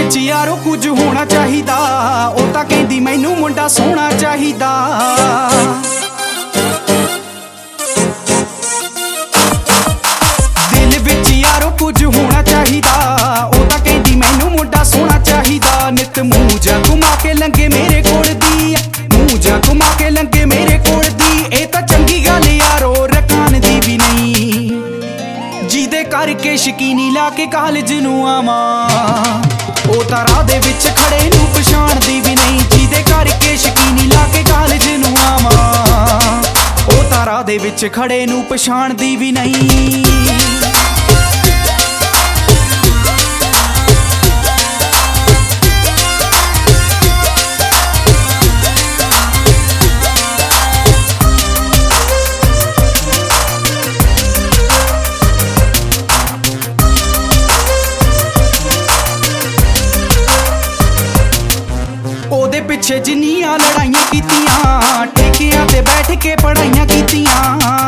ਵਿੱਚ ਯਾਰੋ ਕੁਝ ਹੋਣਾ ਚਾਹੀਦਾ, ਉਹ ਤਾਂ ਕਹਿੰਦੀ ਮੈਨੂੰ ਮੁੰਡਾ ਸੋਹਣਾ ਚਾਹੀਦਾ। ਦਿਲ ਵਿੱਚ ਯਾਰੋ ਕੁਝ ਹੋਣਾ ਚਾਹੀਦਾ, ਉਹ ਤਾਂ ਕਹਿੰਦੀ ਮੈਨੂੰ ਮੁੰਡਾ ਸੋਹਣਾ ਚਾਹੀਦਾ। ਨਿਤ ਮੂੰਹ ਜਾ ਘੁਮਾ ਕੇ ਲੰਗੇ ਮੇਰੇ ਕੋਲ ਦੀ, ਮੂੰਹ ਜਾ ਘੁਮਾ ਕੇ ਲੰਗੇ ਮੇਰੇ ਕੋਲ ਦੀ। ਇਹ ਤਾਂ ਚੰਗੀ ਗੱਲ ਯਾਰੋ ਰਕਾਨ ਦੀ ਵੀ ਨਹੀਂ, ਜਿਹਦੇ ਕਰਕੇ ਸ਼ਕੀਨੀ ਲਾ ਕੇ ਕਾਲਜ ਨੂੰ ਆਵਾਂ। ਉਹ ਤਾਂ ਰਾਹ ਦੇ ਵਿੱਚ ਖੜੇ ਨੂੰ ਪਛਾਣਦੀ ਵੀ ਨਹੀਂ, ਜਿਹਦੇ ਕਰਕੇ ਸ਼ਕੀਨੀ ਲਾ ਕੇ ਕਾਲਜ ਨੂੰ ਆਵਾਂ। ਉਹ ਤਾਂ ਰਾਹ ਦੇ ਵਿੱਚ ਖੜੇ ਨੂੰ ਪਛਾਣਦੀ ਵੀ ਨਹੀਂ। ਉਹਦੇ ਪਿੱਛੇ ਜਿੰਨੀਆਂ ਲੜਾਈਆਂ ਕੀਤੀਆਂ, ਠੇਕਿਆਂ ਤੇ ਬੈਠ ਕੇ ਪੜ੍ਹਾਈਆਂ ਕੀਤੀਆਂ।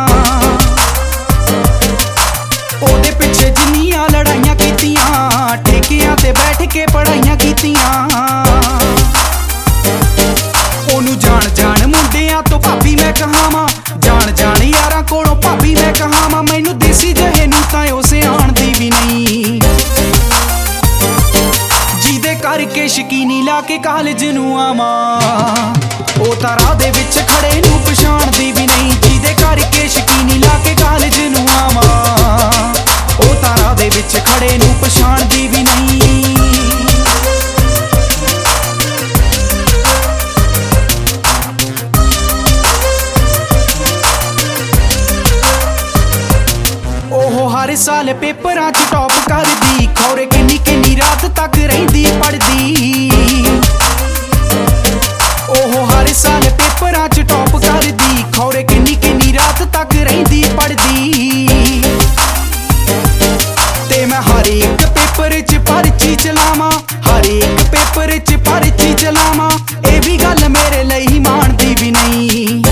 ਉਹਦੇ ਪਿੱਛੇ ਜਿੰਨੀਆਂ ਲੜਾਈਆਂ ਕੀਤੀਆਂ, ਠੇਕਿਆਂ ਤੇ ਬੈਠ ਕੇ ਪੜ੍ਹਾਈਆਂ ਕੀਤੀਆਂ। ਉਹਨੂੰ ਜਾਣ ਜਾਣ ਮੁੰਡਿਆਂ ਤੋਂ ਭਾਬੀ ਮੈਂ ਕਹਾਵਾਂ, ਜਾਣ ਜਾਣ ਯਾਰਾਂ ਕੋਲੋਂ ਭਾਬੀ ਮੈਂ ਕਹਾਵਾਂ। ਮੈਨੂੰ ਦੇਸੀ ਜਿਹੇ ਨੂੰ ਤਾਂ ਉਹ ਸਿਆਣਦੀ ਵੀ ਨਹੀਂ, ਜਿਹਦੇ ਕਰਕੇ ਸ਼ਕੀਨੀ ਲਾ ਕੇ ਕਾਲਜ ਨੂੰ ਆਵਾਂ। ਉਹ ਤਾਂ ਰਾਹ ਦੇ ਵਿੱਚ ਖੜੇ ਨੂੰ ਪਛਾਣਦੀ ਵੀ ਨਹੀਂ, ਜਿਹਦੇ ਕਰਕੇ ਸ਼ਕੀਨੀ ਲਾ ਕੇ ਕਾਲਜ ਨੂੰ ਆਵਾਂ। ਉਹ ਤਾਂ ਰਾਹ ਦੇ ਵਿੱਚ ਖੜੇ ਨੂੰ ਪਛਾਣਦੀ ਵੀ ਨਹੀਂ। ਉਹ ਹਰ ਸਾਲ ਪੇਪਰਾਂ 'ਚ ਟੌਪ ਕਰਦੀ, ਖੌਰੇ ਕਿੰਨੀ ਕਿੰਨੀ ਰਾਤ ਤੱਕ ਰਹਿੰਦੀ ਪੜ੍ਹਦੀ। ਉਹ ਹਰ ਸਾਲ ਪੇਪਰਾਂ 'ਚ ਟੌਪ ਕਰਦੀ, ਖੌਰੇ ਕਿੰਨੀ ਕਿੰਨੀ ਰਾਤ ਤੱਕ ਰਹਿੰਦੀ ਪੜ੍ਹਦੀ। ਤੇ ਮੈਂ ਹਰ ਇੱਕ ਪੇਪਰ 'ਚ ਪਰਚੀ ਚਲਾਵਾਂ, ਹਰ ਇੱਕ ਪੇਪਰ 'ਚ ਪਰਚੀ ਚਲਾਵਾਂ। ਇਹ ਵੀ ਗੱਲ ਮੇਰੇ ਲਈ ਮਾਣਦੀ ਵੀ ਨਹੀਂ,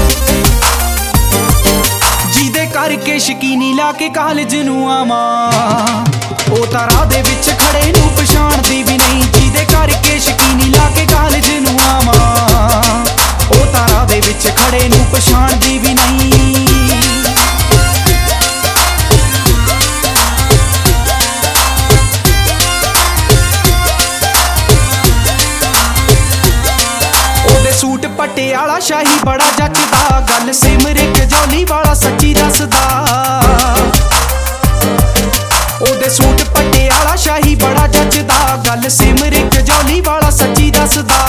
ਜਿਹਦੇ ਕਰਕੇ ਸ਼ਕੀਨੀ ਲਾ ਕੇ ਕਾਲਜ ਨੂੰ ਆਵਾਂ। ਉਹ ਤਾਂ ਰਾਹ ਦੇ ਵਿੱਚ ਖੜੇ ਨੂੰ ਪਛਾਣਦੀ ਵੀ ਨਹੀਂ, ਜਿਹਦੇ ਕਰਕੇ ਸ਼ਕੀਨੀ ਲਾ ਕੇ ਕਾਲਜ ਨੂੰ ਆਵਾਂ। ਉਹ ਤਾਂ ਰਾਹ ਦੇ ਵਿੱਚ ਖੜੇ ਨੂੰ ਪਛਾਣਦੀ ਵੀ ਨਹੀਂ। ਉਹਦੇ ਸੂਟ ਪਟਿਆਲਾ ਸ਼ਾਹੀ ਬੜਾ ਜੱਚਦਾ, ਗੱਲ ਸਿਮਰਿਕ ਜੌਲੀ ਵਾਲਾ ਸੱਚੀ ਦੱਸਦਾ। ਉਹਦੇ ਸੂਟ ਪਟਿਆਲਾ ਸ਼ਾਹੀ ਬੜਾ ਜੱਚਦਾ, ਗੱਲ ਸਿਮਰਿਕ ਜੌਲੀ ਵਾਲਾ ਸੱਚੀ ਦੱਸਦਾ।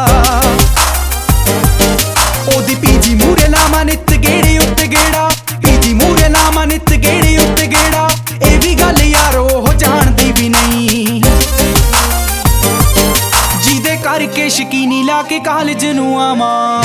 ਉਹਦੀ ਪੀਜੀ ਮੂਰੇ ਲਾਵਾਂ ਨਿੱਤ ਗੇੜੇ ਉੱਤੇ ਗੇੜਾ, ਪੀਜੀ ਮੂਰੇ ਲਾਵਾਂ ਨਿੱਤ ਗੇੜੇ ਉੱਤੇ ਗੇੜਾ। ਇਹ ਵੀ ਗੱਲ ਯਾਰੋ ਉਹ ਜਾਣਦੀ ਵੀ ਨਹੀਂ, ਜਿਹਦੇ ਕਰਕੇ ਸ਼ਕੀਨੀ ਲਾ ਕੇ ਕਾਲਜ ਨੂੰ ਆਵਾਂ।